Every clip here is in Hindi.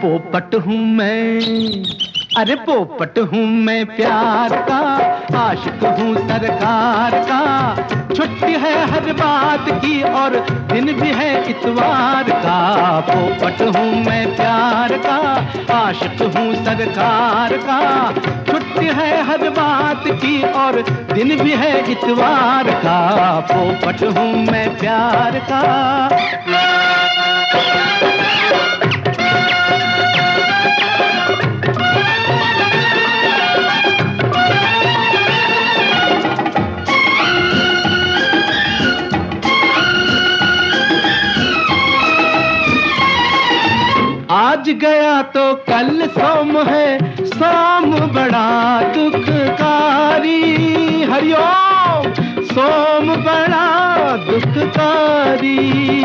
पोपट हूँ मैं, अरे पोपट हूँ मैं प्यार का, आशिक हूँ सरकार का। छुट्टी है हर बात की और दिन भी है इतवार का। पोपट हूँ मैं प्यार का, आशिक हूँ सरकार का। छुट्टी है हर बात की और दिन भी है इतवार का। पोपट हूँ मैं प्यार का। आज गया तो कल सोम है, सोम बड़ा दुखकारी। हरिओम, सोम बड़ा दुखकारी।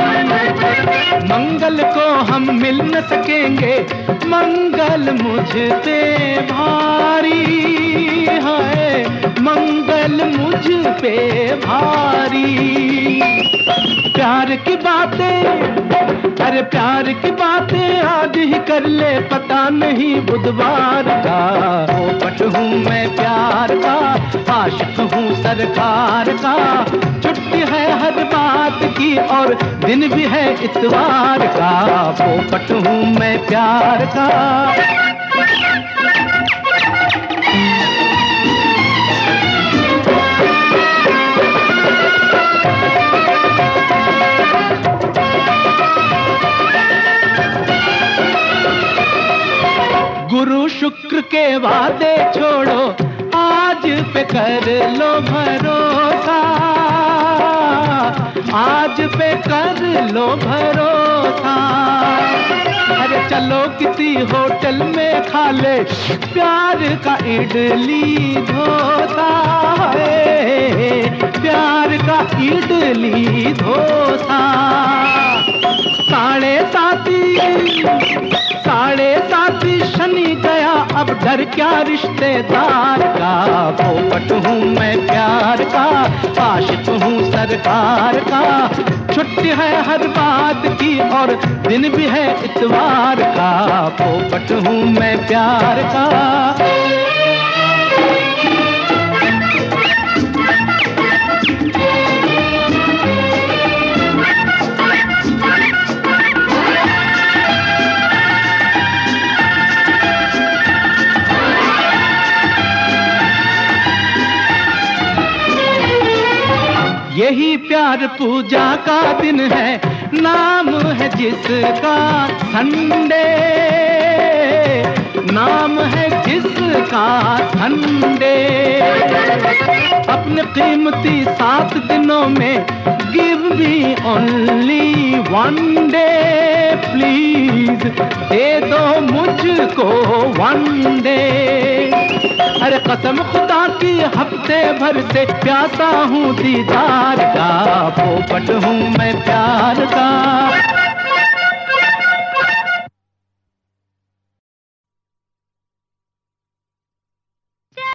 मंगल को हम मिल न सकेंगे, मंगल मुझ पे भारी है, मंगल मुझ पे भारी। प्यार की बातें, अरे प्यार की बातें आज ही कर ले, पता नहीं बुधवार का। पोपट हूँ मैं प्यार का, आशिक हूँ सरकार का। छुट्टी है हर बात की और दिन भी है इतवार का। पोपट हूँ मैं प्यार का। गुरु शुक्र के वादे छोड़ो, आज पे कर लो भरोसा, आज पे कर लो भरोसा। अरे चलो किसी होटल में खा ले प्यार का इडली डोसा, प्यार का इडली डोसा। साढ़े साथी शनि गया, अब डर क्या रिश्तेदार का। पोपट हूँ मैं प्यार का, आशिक हूँ सरकार का। छुट्टी है हर बात की और दिन भी है इतवार का। पोपट हूँ मैं प्यार का। यही प्यार पूजा का दिन है, नाम है जिसका संडे, नाम है जिसका संडे। अपने कीमती 7 दिनों में give me only one day, please दे दो मुझको वन डे। अरे कसम खुदा की हफ्ते भर से प्यासा हूँ दीदार का। पोपट हूँ मैं प्यार का।